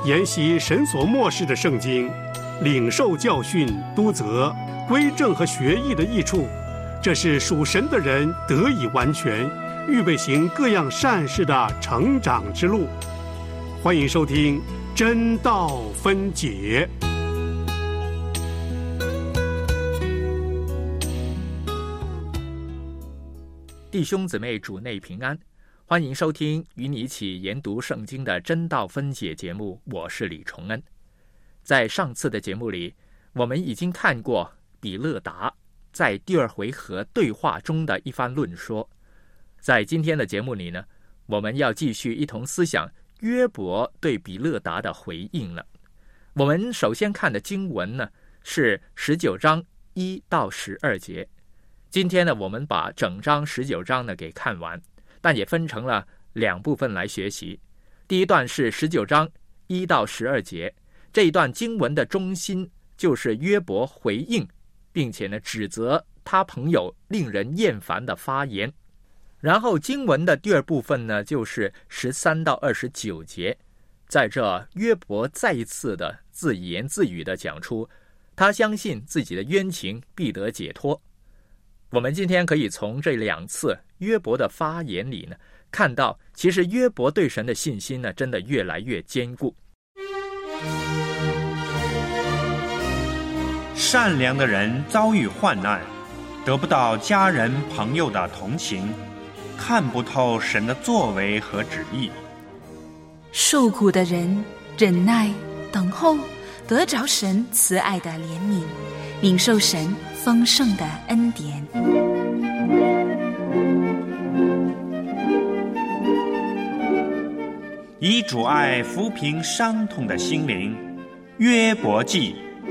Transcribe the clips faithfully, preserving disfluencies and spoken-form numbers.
研习神所默示的圣经，领受教训、督责、归正和学艺的益处，这是属神的人得以完全，预备行各样善事的成长之路。欢迎收听真道分解。 弟兄姊妹主内平安，欢迎收听与你一起研读圣经的真道分解节目，我是李崇恩。在上次的节目里，我们已经看过比勒达在第二回合对话中的一番论说。在今天的节目里呢，我们要继续一同思想约伯对比勒达的回应了。我们首先看的经文呢是十九章一到十二节。今天呢，我们把整章十九章呢给看完，但也分成了两部分来学习。第一段是十九章一到十二节，这一段经文的中心就是约伯回应，并且呢指责他朋友令人厌烦的发言。然后经文的第二部分呢，就是十三到二十九节，在这约伯再一次的自言自语的讲出，他相信自己的冤情必得解脱。我们今天可以从这两次约伯的发言里呢，看到其实约伯对神的信心呢，真的越来越坚固。 善良的人遭遇患难，得不到家人朋友的同情，看不透神的作为和旨意。 受苦的人忍耐等候，得着神慈爱的怜悯，领受神丰盛的恩典。 以主爱抚平伤痛的心灵，约伯记。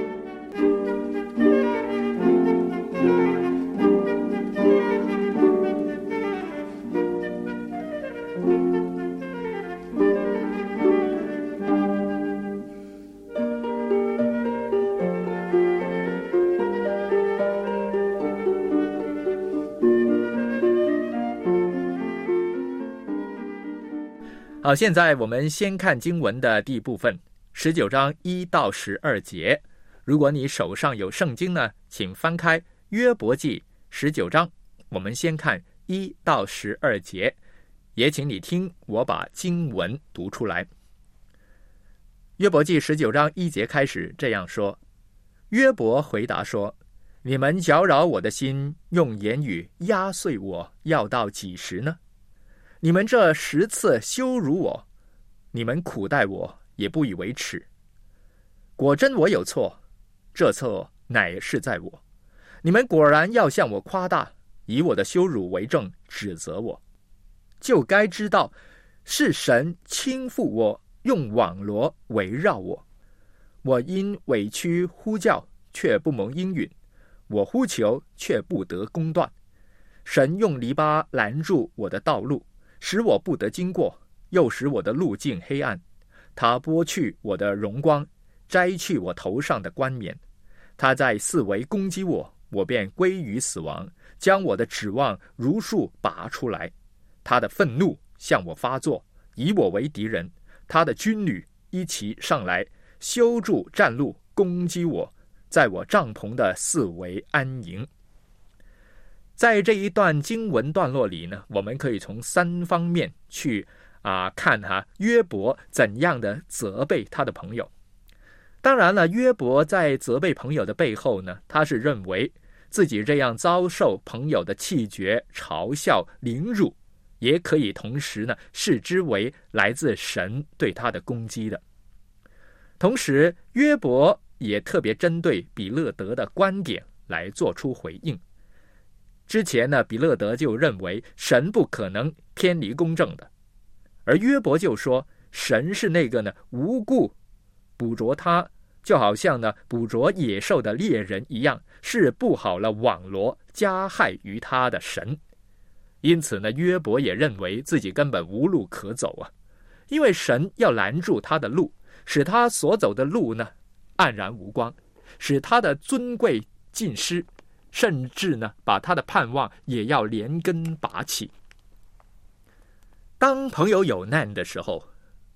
好，现在我们先看经文的第一部分，十九章一到十二节。如果你手上有圣经呢，请翻开约伯记十九章，我们先看一到十二节，也请你听我把经文读出来。约伯记十九章一节开始这样说：约伯回答说，你们搅扰我的心，用言语压碎我，要到几时呢？你们这十次羞辱我，你们苦待我，也不以为耻。果真我有错，这错乃是在我。你们果然要向我夸大，以我的羞辱为证，指责我，就该知道是神倾覆我，用网罗围绕我。我因委屈呼叫，却不蒙应允；我呼求，却不得公断。神用篱笆拦住我的道路，使我不得经过，又使我的路径黑暗。他剥去我的荣光，摘去我头上的冠冕。他在四围攻击我，我便归于死亡，将我的指望如数拔出来。他的愤怒向我发作，以我为敌人。他的军旅一齐上来，修筑战路，攻击我，在我帐篷的四围安营。在这一段经文段落里呢，我们可以从三方面去啊看哈约伯怎样的责备他的朋友。当然了，约伯在责备朋友的背后呢，他是认为自己这样遭受朋友的弃绝、嘲笑、凌辱，也可以同时呢视之为来自神对他的攻击的。同时，约伯也特别针对比勒得的观点来做出回应。之前呢，比勒得就认为神不可能偏离公正的，而约伯就说神是那个呢无故捕捉他，就好像呢捕捉野兽的猎人一样，是布好了网罗加害于他的神。因此呢，约伯也认为自己根本无路可走啊，因为神要拦住他的路，使他所走的路呢黯然无光，使他的尊贵尽失，甚至呢把他的盼望也要连根拔起。当朋友有难的时候，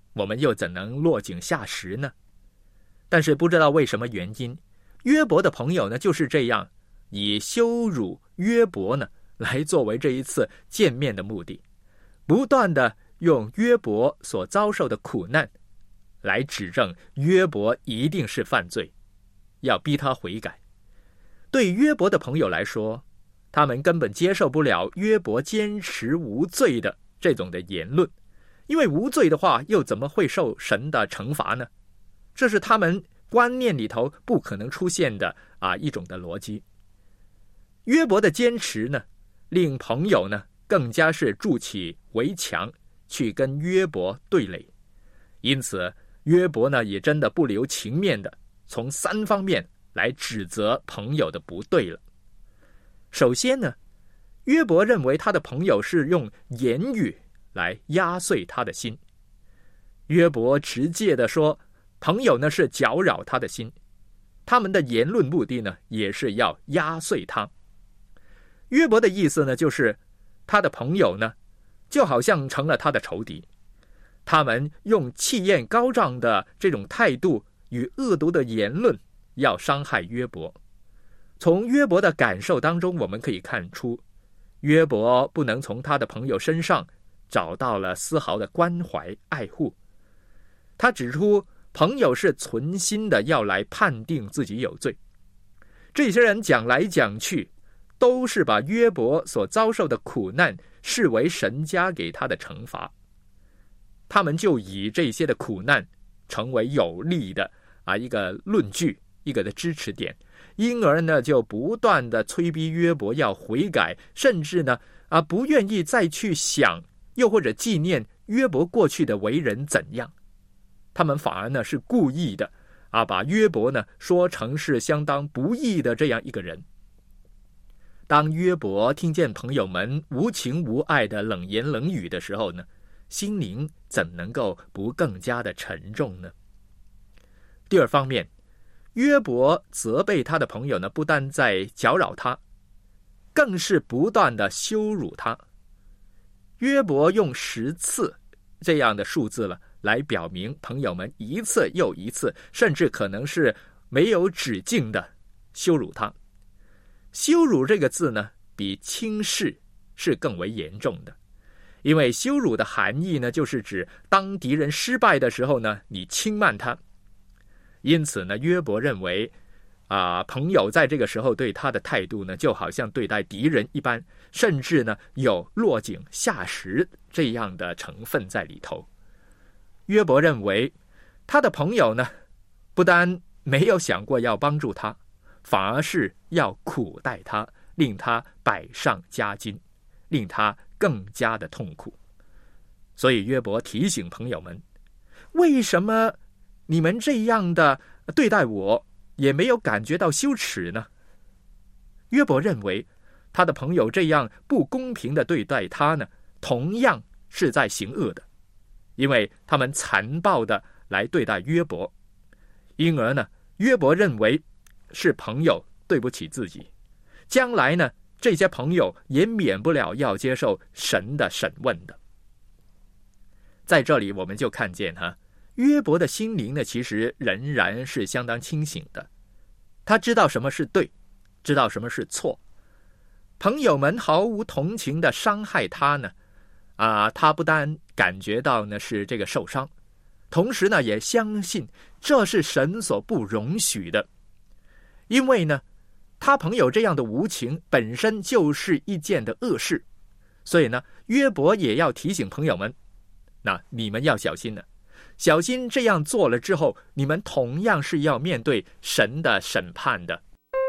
我们又怎能落井下石呢？但是不知道为什么原因，约伯的朋友呢就是这样以羞辱约伯呢来作为这一次见面的目的，不断的用约伯所遭受的苦难来指证约伯一定是犯罪，要逼他悔改。对约伯的朋友来说，他们根本接受不了约伯坚持无罪的这种的言论，因为无罪的话又怎么会受神的惩罚呢？这是他们观念里头不可能出现的啊一种的逻辑。约伯的坚持呢，令朋友呢更加是筑起围墙去跟约伯对垒，因此约伯呢也真的不留情面的从三方面来指责朋友的不对了。首先呢，约伯认为他的朋友是用言语来压碎他的心。约伯直接的说，朋友呢是搅扰他的心，他们的言论目的呢也是要压碎他。约伯的意思呢就是他的朋友呢就好像成了他的仇敌，他们用气焰高涨的这种态度与恶毒的言论要伤害约伯。从约伯的感受当中，我们可以看出约伯不能从他的朋友身上找到了丝毫的关怀爱护。他指出朋友是存心的要来判定自己有罪，这些人讲来讲去都是把约伯所遭受的苦难视为神加给他的惩罚，他们就以这些的苦难成为有力的啊一个论据，一个的支持点，因而呢就不断的催逼约伯要悔改，甚至呢啊不愿意再去想又或者纪念约伯过去的为人怎样。他们反而呢是故意的啊把约伯呢说成是相当不义的这样一个人。当约伯听见朋友们无情无爱的冷言冷语的时候呢，心灵怎能够不更加的沉重呢？第二方面，约伯责备他的朋友呢，不但在搅扰他，更是不断的羞辱他。约伯用十次这样的数字了，来表明朋友们一次又一次，甚至可能是没有止境的羞辱他。羞辱这个字呢，比轻视是更为严重的，因为羞辱的含义呢，就是指当敌人失败的时候呢，你轻慢他。因此呢，约伯认为啊、呃，朋友在这个时候对他的态度呢，就好像对待敌人一般，甚至呢有落井下石这样的成分在里头。约伯认为他的朋友呢，不但没有想过要帮助他，反而是要苦待他，令他百上加斤，令他更加的痛苦。所以约伯提醒朋友们，为什么你们这样的对待我，也没有感觉到羞耻呢？约伯认为他的朋友这样不公平的对待他呢，同样是在行恶的，因为他们残暴的来对待约伯，因而呢，约伯认为是朋友对不起自己，将来呢，这些朋友也免不了要接受神的审问的。在这里我们就看见哈，约伯的心灵呢，其实仍然是相当清醒的，他知道什么是对，知道什么是错。朋友们毫无同情的伤害他呢，啊，他不但感觉到呢是这个受伤，同时呢也相信这是神所不容许的，因为呢他朋友这样的无情本身就是一件的恶事，所以呢约伯也要提醒朋友们，那你们要小心了，小心这样做了之后，你们同样是要面对神的审判的。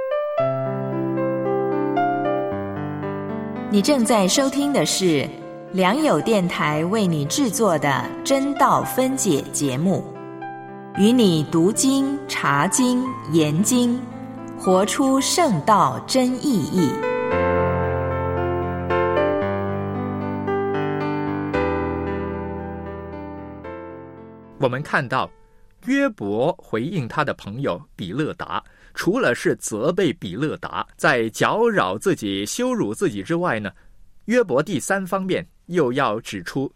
你正在收听的是良友电台为你制作的真道分解节目，与你读经、查经、研经，活出圣道真意义。 我们看到约伯回应他的朋友比勒达，除了是责备比勒达在搅扰自己、羞辱自己之外呢，约伯第三方面又要指出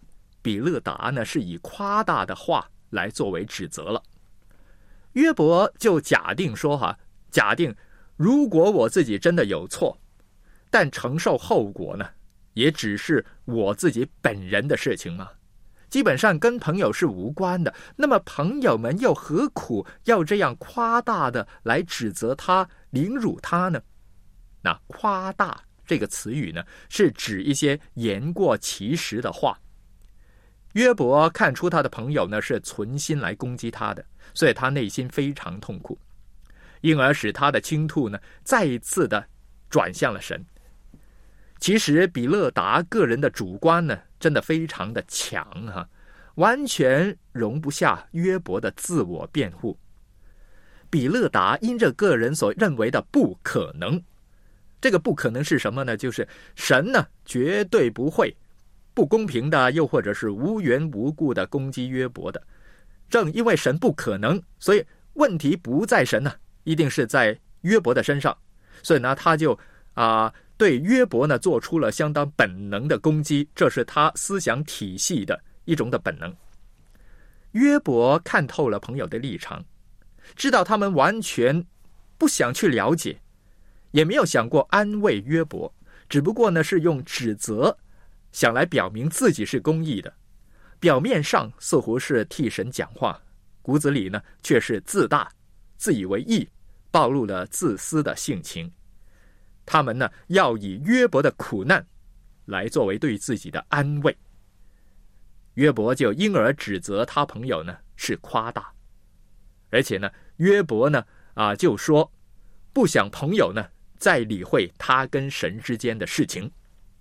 比勒达呢是以夸大的话来作为指责了。约伯就假定说哈，假定如果我自己真的有错，但承受后果呢，也只是我自己本人的事情嘛，基本上跟朋友是无关的。那么朋友们又何苦要这样夸大的来指责他、凌辱他呢？那夸大这个词语呢，是指一些言过其实的话。约伯看出他的朋友呢是存心来攻击他的，所以他内心非常痛苦，因而使他的倾吐呢再一次的转向了神。其实比勒达个人的主观呢真的非常的强哈、啊，完全容不下约伯的自我辩护。比勒达因着个人所认为的不可能，这个不可能是什么呢？就是神呢绝对不会不公平的，又或者是无缘无故的攻击约伯的。正因为神不可能，所以问题不在神呢、啊，一定是在约伯的身上。所以呢，他就啊、呃、对约伯呢做出了相当本能的攻击，这是他思想体系的一种的本能。约伯看透了朋友的立场，知道他们完全不想去了解，也没有想过安慰约伯，只不过呢是用指责想来表明自己是公义的。表面上似乎是替神讲话，骨子里呢却是自大、自以为义，暴露了自私的性情。他们呢要以约伯的苦难来作为对自己的安慰。约伯就因而指责他朋友呢是夸大，而且呢约伯呢啊就说不想朋友呢再理会他跟神之间的事情。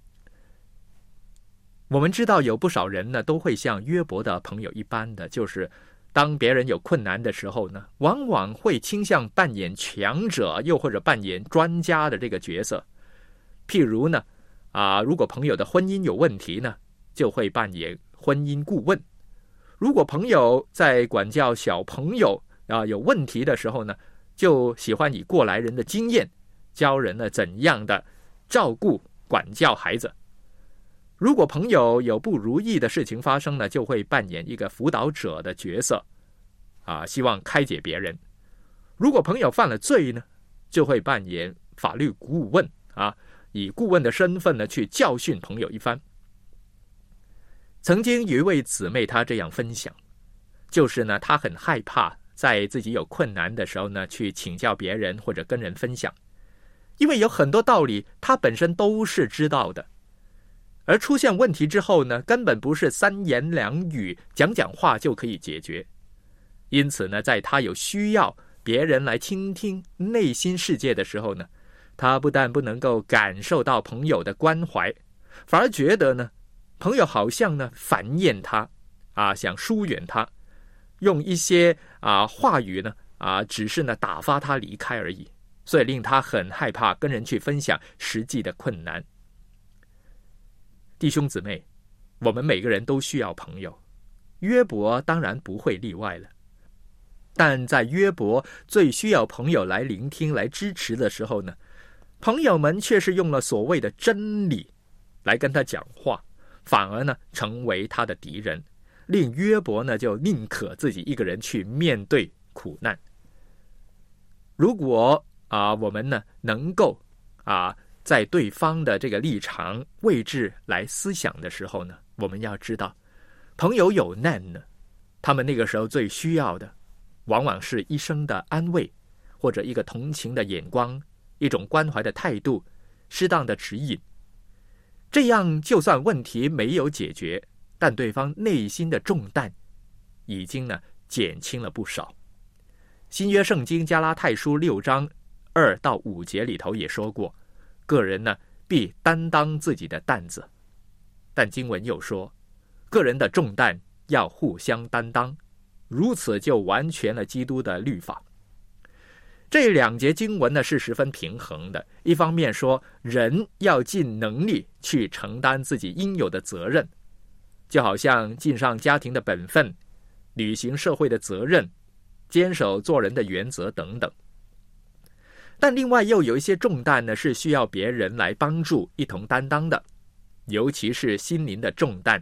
我们知道有不少人呢都会像约伯的朋友一般的，就是当别人有困难的时候呢，往往会倾向扮演强者，又或者扮演专家的这个角色。譬如呢啊，如果朋友的婚姻有问题呢，就会扮演婚姻顾问；如果朋友在管教小朋友啊有问题的时候呢，就喜欢以过来人的经验教人呢怎样的照顾管教孩子。如果朋友有不如意的事情发生呢，就会扮演一个辅导者的角色啊，希望开解别人。如果朋友犯了罪呢，就会扮演法律顾问啊，以顾问的身份呢去教训朋友一番。曾经有一位姊妹她这样分享，就是呢她很害怕在自己有困难的时候呢去请教别人或者跟人分享，因为有很多道理她本身都是知道的，而出现问题之后呢，根本不是三言两语讲讲话就可以解决。因此呢，在他有需要别人来倾听内心世界的时候呢，他不但不能够感受到朋友的关怀，反而觉得呢，朋友好像呢烦厌他啊，想疏远他，用一些啊话语呢啊，只是呢打发他离开而已，所以令他很害怕跟人去分享实际的困难。弟兄姊妹，我们每个人都需要朋友，约伯当然不会例外了。但在约伯最需要朋友来聆听、来支持的时候呢，朋友们却是用了所谓的真理来跟他讲话，反而呢成为他的敌人，令约伯呢就宁可自己一个人去面对苦难。如果啊我们呢能够啊在对方的这个立场位置来思想的时候呢，我们要知道，朋友有难呢，他们那个时候最需要的往往是一生的安慰，或者一个同情的眼光，一种关怀的态度，适当的指引。这样就算问题没有解决，但对方内心的重担已经呢减轻了不少。新约圣经加拉太书六章二到五节里头也说过，个人呢必担当自己的担子，但经文又说，个人的重担要互相担当，如此就完全了基督的律法。这两节经文呢是十分平衡的，一方面说人要尽能力去承担自己应有的责任，就好像尽上家庭的本分，履行社会的责任，坚守做人的原则等等。但另外又有一些重担呢，是需要别人来帮助一同担当的，尤其是心灵的重担，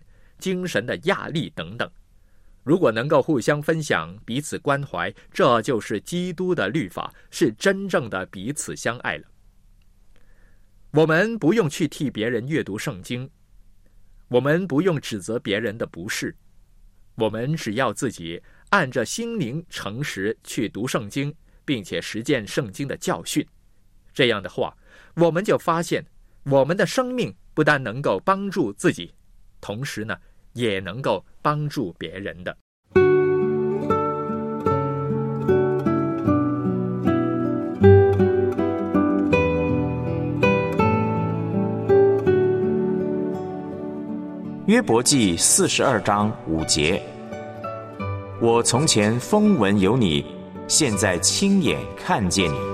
精神的压力等等。如果能够互相分享，彼此关怀，这就是基督的律法，是真正的彼此相爱了。我们不用去替别人阅读圣经，我们不用指责别人的不是，我们只要自己按着心灵诚实去读圣经，并且实践圣经的教训。这样的话，我们就发现我们的生命不但能够帮助自己，同时呢也能够帮助别人的。 约伯记四十二章五节：我从前风闻有你，现在亲眼看见你。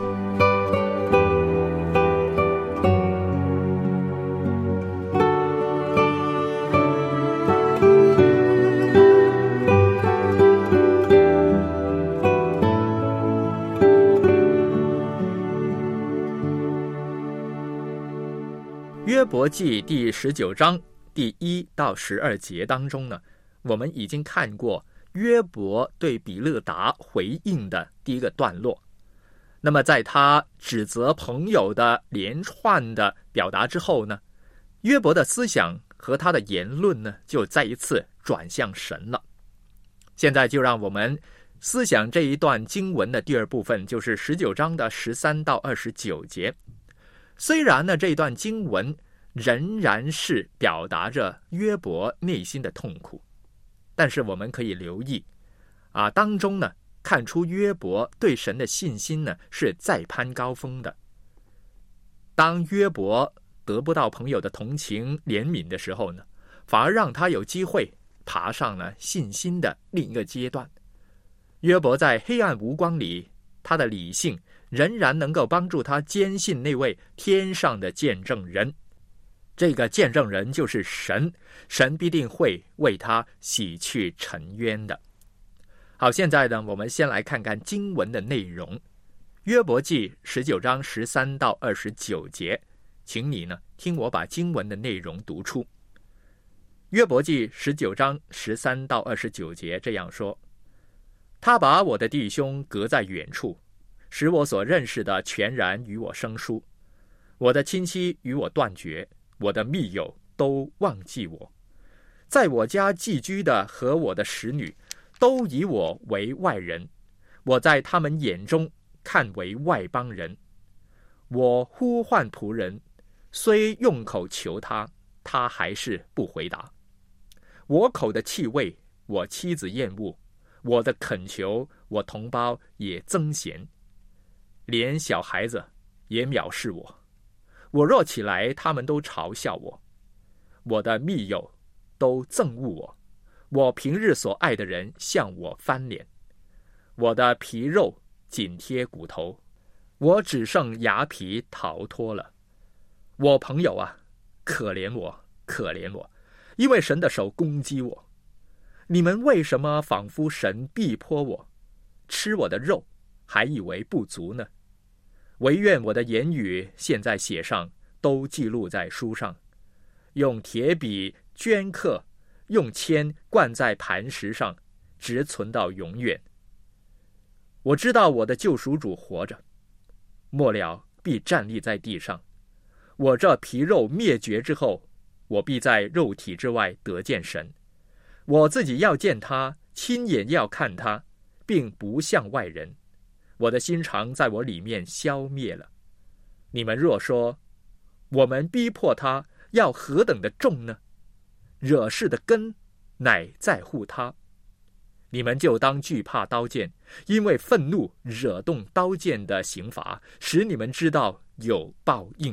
约伯记第十九章第一到十二节当中呢，我们已经看过约伯对比勒达回应的第一个段落。那么在他指责朋友的连串的表达之后呢，约伯的思想和他的言论呢就再一次转向神了。现在就让我们思想这一段经文的第二部分，就是十九章的十三到二十九节。虽然呢这段经文仍然是表达着约伯内心的痛苦，但是我们可以留意啊，当中呢看出约伯对神的信心呢是再攀高峰的。当约伯得不到朋友的同情怜悯的时候呢，反而让他有机会爬上了信心的另一个阶段。约伯在黑暗无光里，他的理性仍然能够帮助他坚信那位天上的见证人。这个见证人就是神，神必定会为他洗去尘冤的。好，现在呢，我们先来看看经文的内容。约伯记十九章十三到二十九节，请你呢听我把经文的内容读出。约伯记十九章十三到二十九节这样说：他把我的弟兄隔在远处，使我所认识的全然与我生疏。我的亲戚与我断绝，我的密友都忘记我。在我家寄居的和我的使女都以我为外人，我在他们眼中看为外邦人。我呼唤仆人，虽用口求他，他还是不回答。我口的气味，我妻子厌恶；我的恳求，我同胞也憎嫌。连小孩子也藐视我。我若起来，他们都嘲笑我。我的密友都憎恶我。我平日所爱的人向我翻脸。我的皮肉紧贴骨头，我只剩牙皮逃脱了。我朋友啊，可怜我，可怜我，因为神的手攻击我。你们为什么仿佛神逼迫我，吃我的肉，还以为不足呢？惟愿我的言语现在写上，都记录在书上，用铁笔镌刻，用铅灌在磐石上，直存到永远。我知道我的救赎主活着，末了必站立在地上。我这皮肉灭绝之后，我必在肉体之外得见神。我自己要见他，亲眼要看他，并不像外人。我的心肠在我里面消灭了。你们若说，我们逼迫他要何等的重呢？惹事的根乃在乎他。你们就当惧怕刀剑，因为愤怒惹动刀剑的刑罚，使你们知道有报应。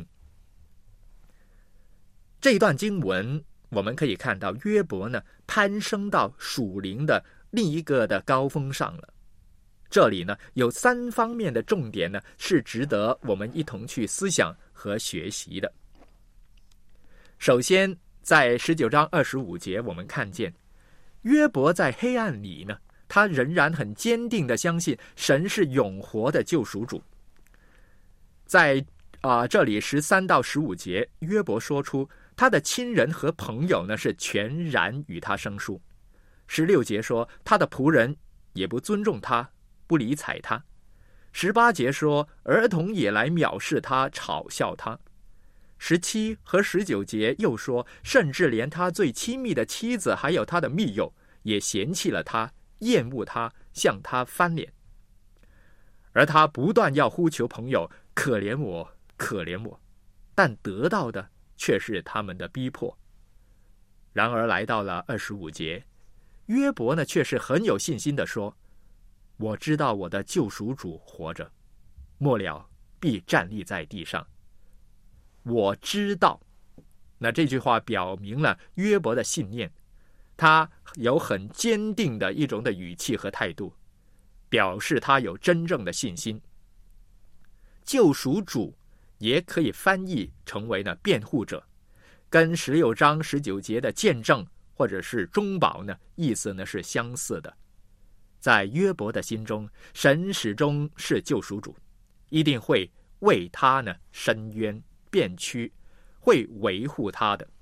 这一段经文我们可以看到，约伯呢攀升到属灵的另一个的高峰上了。这里呢有三方面的重点呢，是值得我们一同去思想和学习的。首先，在十九章二十五节，我们看见约伯在黑暗里呢，他仍然很坚定地相信神是永活的救赎主。在啊、呃、这里十三到十五节，约伯说出他的亲人和朋友呢是全然与他生疏。十六节说，他的仆人也不尊重他，不理睬他。十八节说，儿童也来藐视他，嘲笑他。十七和十九节又说，甚至连他最亲密的妻子还有他的密友也嫌弃了他，厌恶他，向他翻脸。而他不断要呼求朋友，可怜我，可怜我，但得到的却是他们的逼迫。然而来到了二十五节，约伯呢却是很有信心地说，我知道我的救赎主活着，末了必站立在地上。我知道，那这句话表明了约伯的信念，他有很坚定的一种的语气和态度，表示他有真正的信心。救赎主也可以翻译成为呢辩护者，跟十六章十九节的见证或者是中保呢意思呢是相似的。在约伯的心中，神始终是救赎主，一定会为他呢伸冤辩屈，会维护他的。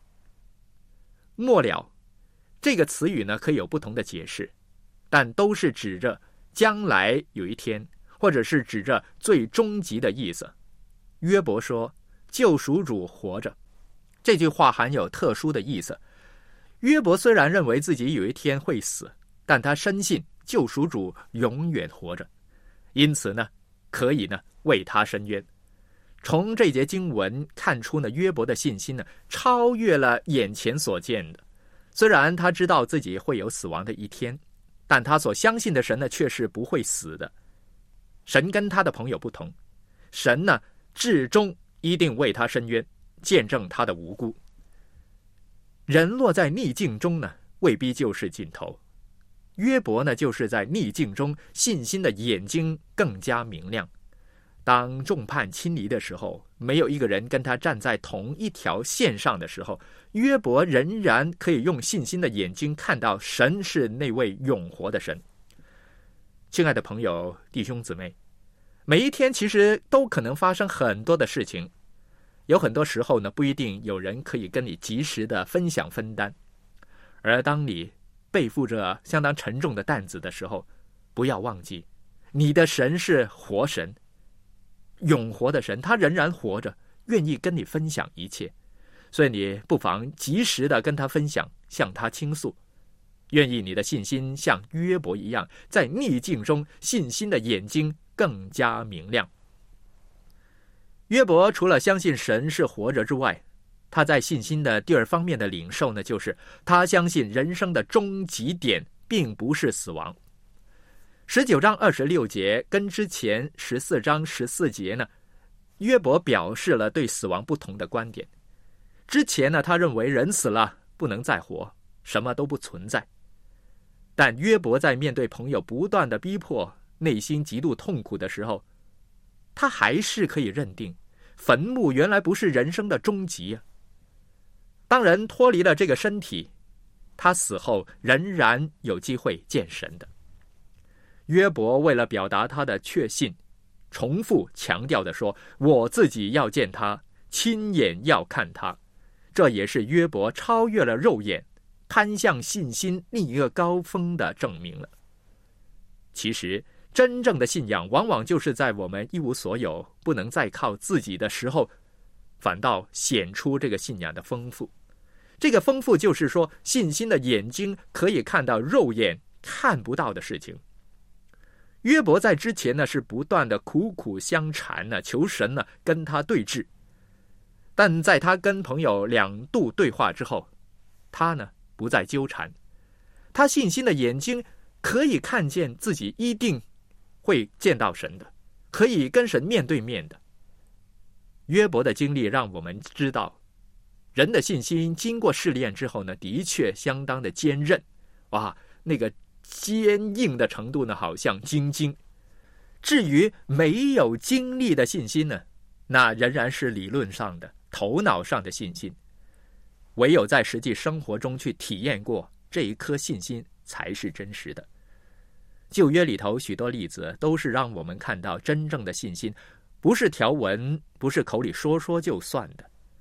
末了这个词语呢可以有不同的解释，但都是指着将来有一天，或者是指着最终极的意思。约伯说救赎主活着，这句话含有特殊的意思。约伯虽然认为自己有一天会死，但他深信救赎主永远活着，因此呢可以呢为他伸冤。从这节经文看出呢，约伯的信心呢超越了眼前所见的。虽然他知道自己会有死亡的一天，但他所相信的神呢却是不会死的。神跟他的朋友不同，神呢至终一定为他伸冤，见证他的无辜。人落在逆境中呢，未必就是尽头。约伯呢就是在逆境中，信心的眼睛更加明亮。当众叛亲离的时候，没有一个人跟他站在同一条线上的时候，约伯仍然可以用信心的眼睛看到神是那位永活的神。亲爱的朋友、弟兄姊妹，每一天其实都可能发生很多的事情，有很多时候呢，不一定有人可以跟你及时的分享分担。而当你背负着相当沉重的担子的时候，不要忘记，你的神是活神，永活的神，他仍然活着，愿意跟你分享一切。所以你不妨及时的跟他分享，向他倾诉，愿意你的信心像约伯一样，在逆境中信心的眼睛更加明亮。约伯除了相信神是活着之外，他在信心的第二方面的领受呢，就是他相信人生的终极点并不是死亡。十九章二十六节跟之前十四章十四节呢，约伯表示了对死亡不同的观点。之前呢，他认为人死了不能再活，什么都不存在。但约伯在面对朋友不断的逼迫，内心极度痛苦的时候，他还是可以认定坟墓原来不是人生的终极啊。当人脱离了这个身体，他死后仍然有机会见神的。约伯为了表达他的确信，重复强调的说，我自己要见他，亲眼要看他。这也是约伯超越了肉眼，攀向信心另一个高峰的证明了。其实真正的信仰往往就是在我们一无所有，不能再靠自己的时候，反倒显出这个信仰的丰富。这个丰富就是说，信心的眼睛可以看到肉眼看不到的事情。约伯在之前呢是不断的苦苦相缠呢，求神呢跟他对峙。但在他跟朋友两度对话之后，他呢不再纠缠，他信心的眼睛可以看见自己一定会见到神的，可以跟神面对面的。约伯的经历让我们知道，人的信心经过试炼之后呢，的确相当的坚韧，哇，那个坚硬的程度呢，好像精金。至于没有经历的信心呢，那仍然是理论上的、头脑上的信心。唯有在实际生活中去体验过这一颗信心，才是真实的。旧约里头许多例子都是让我们看到真正的信心，不是条文，不是口里说说就算的。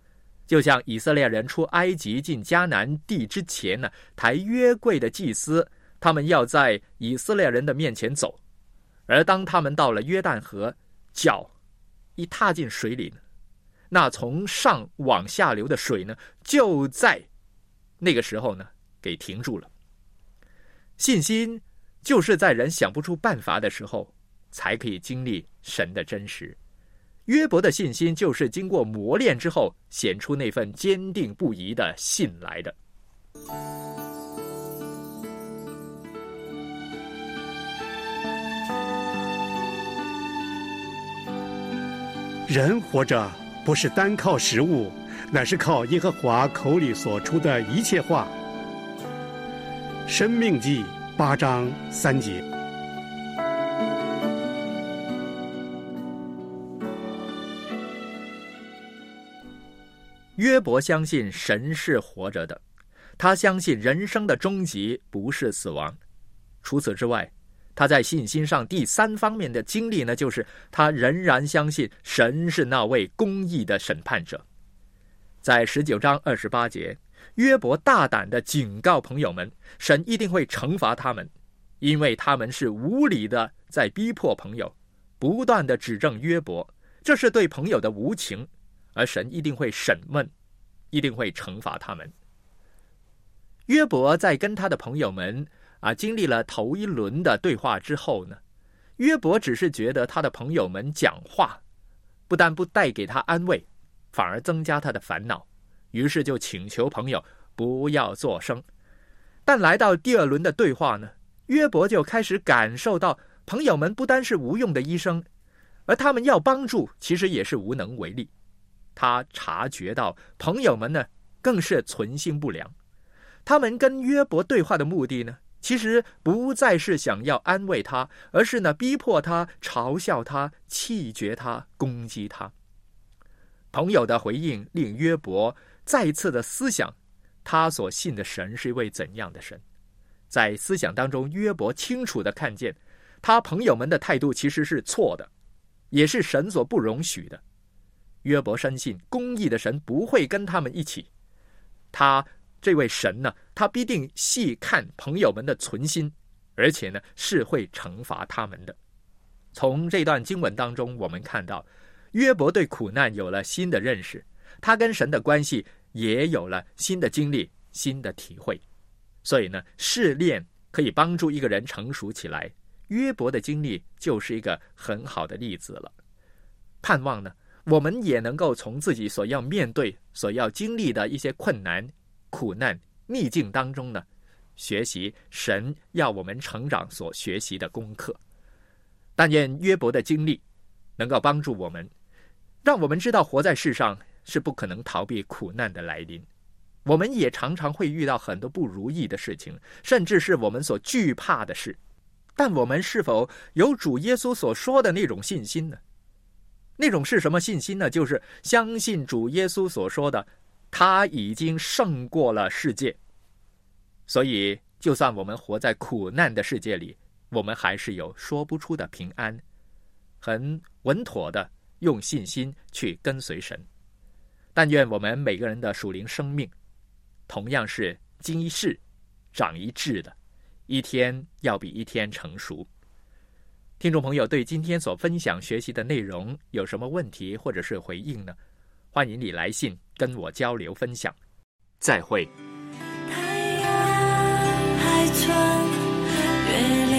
就像以色列人出埃及进迦南地之前呢，抬约柜的祭司，他们要在以色列人的面前走，而当他们到了约旦河，脚一踏进水里呢，那从上往下流的水呢，就在那个时候呢给停住了。信心就是在人想不出办法的时候，才可以经历神的真实。约伯的信心就是经过磨练之后显出那份坚定不移的信来的。 人活着不是单靠食物，乃是靠耶和华口里所出的一切话。申命记八章三节。 约伯相信神是活着的，他相信人生的终极不是死亡。除此之外，他在信心上第三方面的经历呢，就是他仍然相信神是那位公义的审判者。在十九章二十八节，约伯大胆地警告朋友们，神一定会惩罚他们，因为他们是无理的在逼迫朋友，不断地指证约伯，这是对朋友的无情，而神一定会审问，一定会惩罚他们。约伯在跟他的朋友们啊经历了头一轮的对话之后呢，约伯只是觉得他的朋友们讲话不但不带给他安慰，反而增加他的烦恼，于是就请求朋友不要作声。但来到第二轮的对话呢，约伯就开始感受到朋友们不单是无用的医生，而他们要帮助其实也是无能为力。他察觉到朋友们呢更是存心不良，他们跟约伯对话的目的呢，其实不再是想要安慰他，而是呢逼迫他、嘲笑他、气绝他、攻击他。朋友的回应令约伯再次的思想他所信的神是一位怎样的神。在思想当中，约伯清楚地看见他朋友们的态度其实是错的，也是神所不容许的。约伯深信公义的神不会跟他们一起，他这位神呢，他必定细看朋友们的存心，而且呢是会惩罚他们的。从这段经文当中我们看到，约伯对苦难有了新的认识，他跟神的关系也有了新的经历、新的体会。所以呢，试炼可以帮助一个人成熟起来，约伯的经历就是一个很好的例子了。盼望呢，我们也能够从自己所要面对、所要经历的一些困难、苦难、逆境当中呢，学习神要我们成长所学习的功课。但愿约伯的经历能够帮助我们，让我们知道活在世上是不可能逃避苦难的来临。我们也常常会遇到很多不如意的事情，甚至是我们所惧怕的事。但我们是否有主耶稣所说的那种信心呢？那种是什么信心呢？就是相信主耶稣所说的，他已经胜过了世界。所以就算我们活在苦难的世界里，我们还是有说不出的平安，很稳妥的用信心去跟随神。但愿我们每个人的属灵生命同样是经一事长一智的，一天要比一天成熟。听众朋友，对今天所分享学习的内容有什么问题或者是回应呢？欢迎你来信跟我交流分享。再会。 太阳还穿月亮